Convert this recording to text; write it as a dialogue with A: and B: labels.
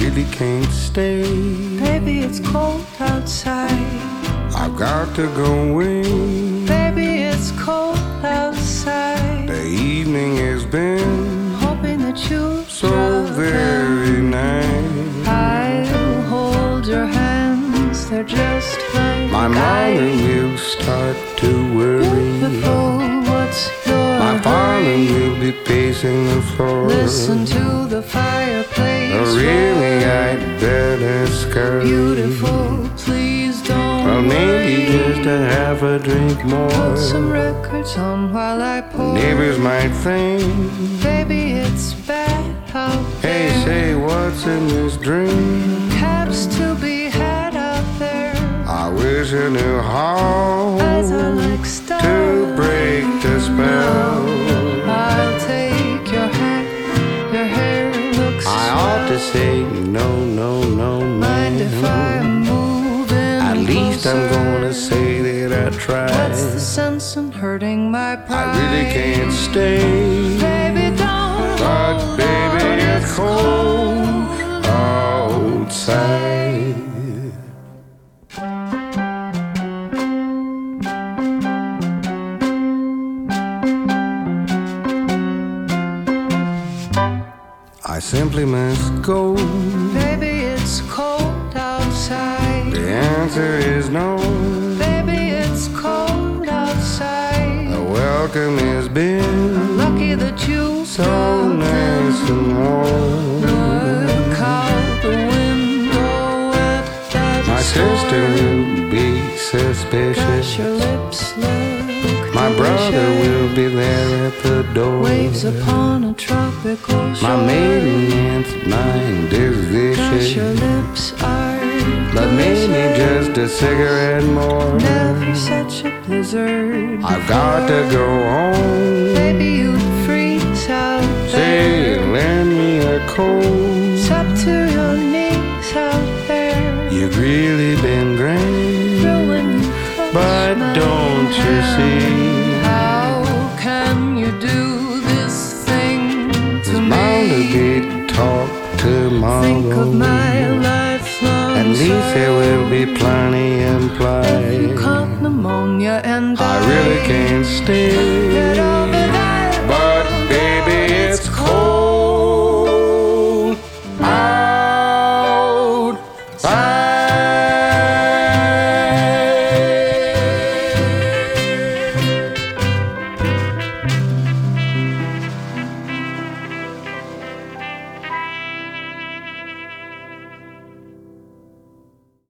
A: really can't stay.
B: Baby, it's cold outside.
A: I've got to go away.
B: Baby, it's cold outside.
A: The evening has been
B: Hoping that you'll
A: so very nice.
B: I'll hold your hands, they're just like
A: My mother
B: ice.
A: will start to worry.
B: Beautiful, what's your
A: My father
B: hurry?
A: will be pacing the floor.
B: Listen to the fireplace
A: Oh, really,
B: roar.
A: I'd better scurry.
B: Beautiful, please don't
A: Well, maybe
B: worry.
A: just a half a drink more.
B: Put some records on while I pour.
A: Neighbors might think,
B: Baby, it's bad out
A: hey,
B: there.
A: say, what's in this drink?
B: Cabs to be had out there.
A: I wish I knew how
B: As I like stars.
A: to break the spell.
B: I'll take your hat. Your hair looks
A: I ought to
B: swell.
A: say, no, no, no,
B: Mind if I
A: man.
B: move in
A: At least I'm
B: closer?
A: gonna say that I tried.
B: What's the sense in hurting my
A: I
B: pride?
A: really can't stay.
B: Baby, don't.
A: But baby, it's cold outside. I simply must go.
B: Baby, it's cold outside.
A: The answer is no.
B: Baby, it's cold outside.
A: The welcome has been
B: Lucky that you
A: so nice and warm.
B: Look out the window at that
A: My sister
B: storm.
A: will be
B: Gosh,
A: suspicious.
B: your lips look
A: My brother
B: delicious.
A: will be there at the door.
B: Waves upon a tropical shore.
A: My maiden aunt's mind is
B: Gosh, your
A: vicious.
B: lips are
A: But maybe
B: delicious.
A: just a cigarette more.
B: Never such a blizzard.
A: I've got to go home.
B: Baby, you'd freeze out
A: Say,
B: there.
A: lend me a coat.
B: It's up to your knees out there.
A: You've really been great.
B: Thrill when you touch
A: But
B: my
A: don't you
B: hand.
A: see?
B: How can you do this thing to
A: There's
B: me?
A: bound to be talk tomorrow.
B: Think of my lifelong
A: At least there will be plenty
B: If you
A: implied.
B: caught pneumonia and
A: I really can't stay.